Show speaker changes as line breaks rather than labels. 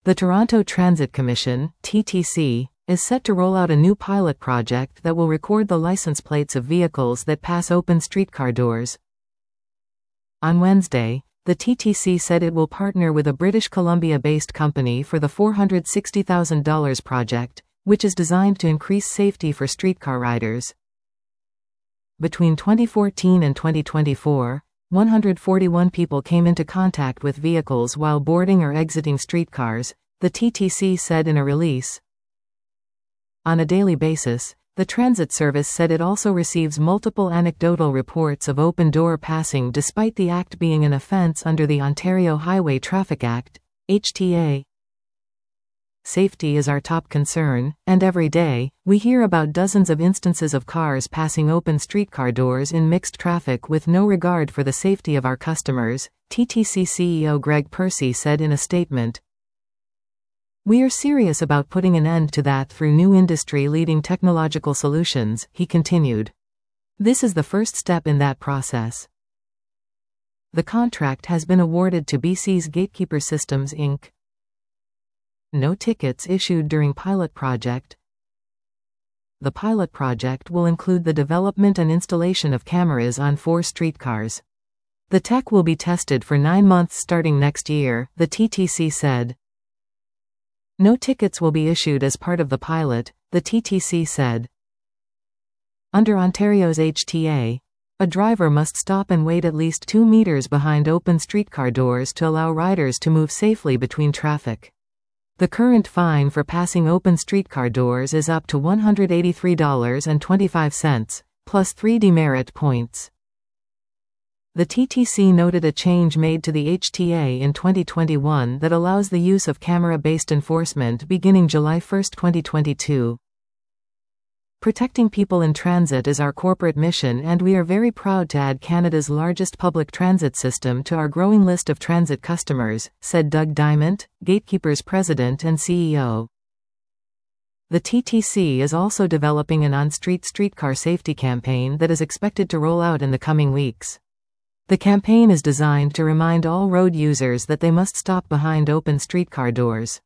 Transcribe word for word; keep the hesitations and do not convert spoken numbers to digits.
The Toronto Transit Commission, T T C, is set to roll out a new pilot project that will record the license plates of vehicles that pass open streetcar doors. On Wednesday, the T T C said it will partner with a British Columbia-based company for the four hundred sixty thousand dollars project, which is designed to increase safety for streetcar riders. Between twenty fourteen and twenty twenty-four, one hundred forty-one people came into contact with vehicles while boarding or exiting streetcars, the T T C said in a release. On a daily basis, the transit service said it also receives multiple anecdotal reports of open door passing despite the act being an offence under the Ontario Highway Traffic Act, H T A. Safety is our top concern, and every day, we hear about dozens of instances of cars passing open streetcar doors in mixed traffic with no regard for the safety of our customers, T T C C E O Greg Percy said in a statement. We are serious about putting an end to that through new industry-leading technological solutions, he continued. This is the first step in that process. The contract has been awarded to B C's Gatekeeper Systems Incorporated. No tickets issued during pilot project. The pilot project will include the development and installation of cameras on four streetcars. The tech will be tested for nine months starting next year, the T T C said. No tickets will be issued as part of the pilot, the T T C said. Under Ontario's H T A, a driver must stop and wait at least two meters behind open streetcar doors to allow riders to move safely between traffic. The current fine for passing open streetcar doors is up to one hundred eighty-three dollars and twenty-five cents, plus three demerit points. The T T C noted a change made to the H T A in twenty twenty-one that allows the use of camera-based enforcement beginning July first, twenty twenty-two. Protecting people in transit is our corporate mission, and we are very proud to add Canada's largest public transit system to our growing list of transit customers, said Doug Diamond, Gatekeeper's president and C E O. The T T C is also developing an on-street streetcar safety campaign that is expected to roll out in the coming weeks. The campaign is designed to remind all road users that they must stop behind open streetcar doors.